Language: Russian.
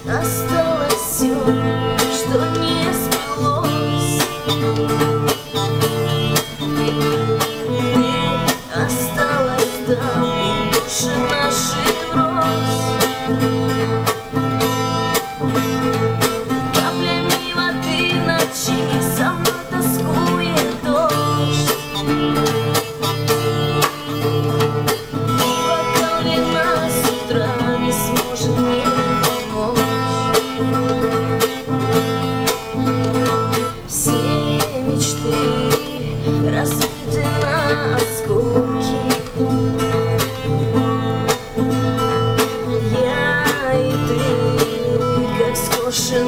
осталось все, что не сбылось. Ты осталась там, и души наши врозь. Каплями воды в ночи со мной тоскует дождь. Бокал вина с утра не сможет мне помочь. Все мечты разбиты на осколки. Я и ты, как скошенные